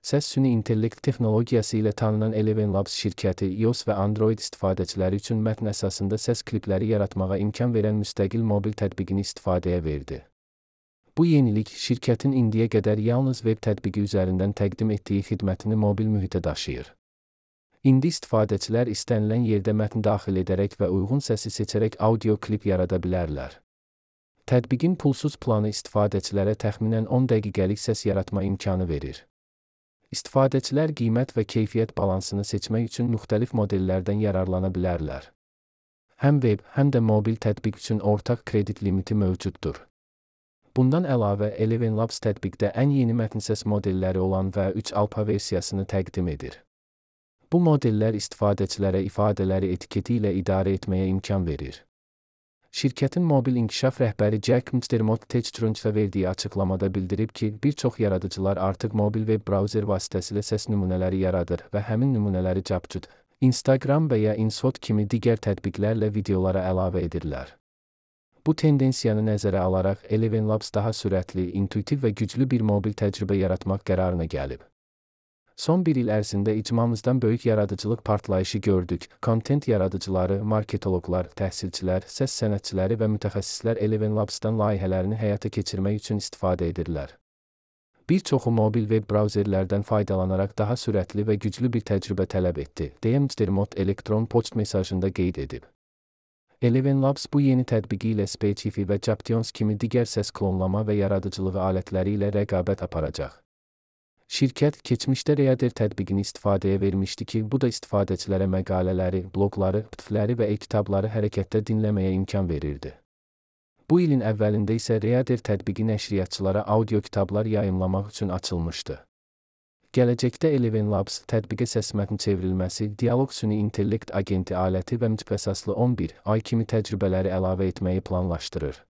Səs süni intellekt texnologiyası ilə tanınan Eleven Labs şirkəti iOS və Android istifadəçiləri üçün mətn əsasında səs klipləri yaratmağa imkan verən müstəqil mobil tətbiqini istifadəyə verdi. Bu yenilik şirkətin indiyə qədər yalnız web tətbiqi üzərindən təqdim etdiyi xidmətini mobil mühitə daşıyır. İndi istifadəçilər istənilən yerdə mətn daxil edərək və uyğun səsi seçərək audio klip yarada bilərlər. Tətbiqin pulsuz planı istifadəçilərə təxminən 10 dəqiqəlik səs yaratma imkanı verir. İstifadəçilər qiymət və keyfiyyət balansını seçmək üçün müxtəlif modellərdən yararlana bilərlər. Həm web, həm də mobil tətbiq üçün ortaq kredit limiti mövcuddur. Bundan əlavə, Eleven Labs tətbiqdə ən yeni mətn səs modelləri olan V3 Alpha versiyasını təqdim edir. Bu modellər istifadəçilərə ifadələri etiketi ilə idarə etməyə imkan verir. Şirkətin mobil inkişaf rəhbəri Jack McDermott TechCrunch'a verdiyi açıqlamada bildirib ki, bir çox yaradıcılar artıq mobil web brauzer vasitəsilə səs nümunələri yaradır və həmin nümunələri Capcut, Instagram və ya InShot kimi digər tətbiqlərlə videolara əlavə edirlər. Bu tendensiyanı nəzərə alaraq Eleven Labs daha sürətli, intuitiv və güclü bir mobil təcrübə yaratmaq qərarına gəlib. Son bir il ərzində icmamızdan böyük yaradıcılıq partlayışı gördük. Kontent yaradıcıları, marketoloqlar, təhsilçilər, səs sənətçiləri və mütəxəssislər Eleven Labs'dan layihələrini həyata keçirmək üçün istifadə edirlər. Bir çoxu mobil web brauzerlərdən faydalanaraq daha sürətli və güclü bir təcrübə tələb etdi, deyə McDermott elektron poçt mesajında qeyd edib. Eleven Labs bu yeni tətbiqi ilə Speechify və Japtions kimi digər səs klonlama və yaradıcılığı alətləri ilə rəqabət aparacaq. Şirkət keçmişdə Reader tətbiqini istifadəyə vermişdi ki, bu da istifadəçilərə məqalələri, bloqları, pütfləri və e-kitabları hərəkətdə dinləməyə imkan verirdi. Bu ilin əvvəlində isə Reader tətbiqi nəşriyyatçılara audio kitablar yayımlamaq üçün açılmışdı. Gələcəkdə Eleven Labs tətbiqə səs mətn çevrilməsi, dialoq süni intellekt agenti aləti və mütəxəssisli 11 ay kimi təcrübələri əlavə etməyi planlaşdırır.